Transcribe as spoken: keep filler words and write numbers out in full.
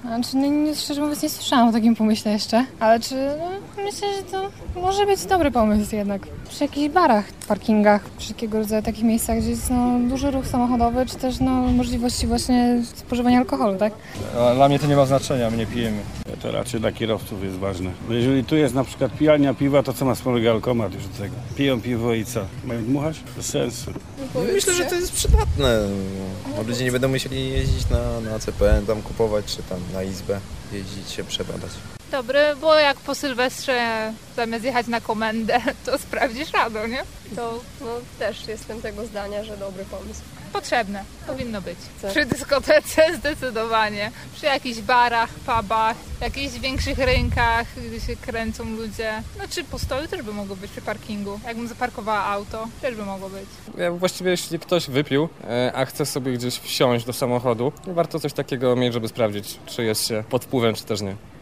Znaczy, no, nie, szczerze mówiąc, nie słyszałam o takim pomyśle jeszcze, ale czy, no, myślę, że to może być dobry pomysł jednak. Przy jakichś barach, parkingach, wszelkiego rodzaju takich miejscach, gdzie jest no, duży ruch samochodowy, czy też no, możliwości właśnie spożywania alkoholu, tak? Dla mnie to nie ma znaczenia, my nie pijemy. To raczej dla kierowców jest ważne. Bo jeżeli tu jest na przykład pijalnia piwa, to co ma wspólnego alkomat już do tego? Piją piwo i co? Mają dmuchać? Bez sensu. Myślę, że to jest przydatne. No, ludzie nie będą musieli jeździć na, na C P N, tam kupować, czy tam na izbę, jeździć się przebadać. Dobry, bo jak po Sylwestrze zamiast jechać na komendę, to sprawdzisz radę, nie? To no, też jestem tego zdania, że dobry pomysł. Potrzebne, powinno być. Tak. Przy dyskotece zdecydowanie, przy jakichś barach, pubach, jakichś większych rynkach, gdzie się kręcą ludzie. No czy postoju też by mogło być przy parkingu. Jakbym zaparkowała auto, też by mogło być. Ja właściwie jeśli ktoś wypił, a chce sobie gdzieś wsiąść do samochodu, warto coś takiego mieć, żeby sprawdzić, czy jest się pod wpływem, czy też nie.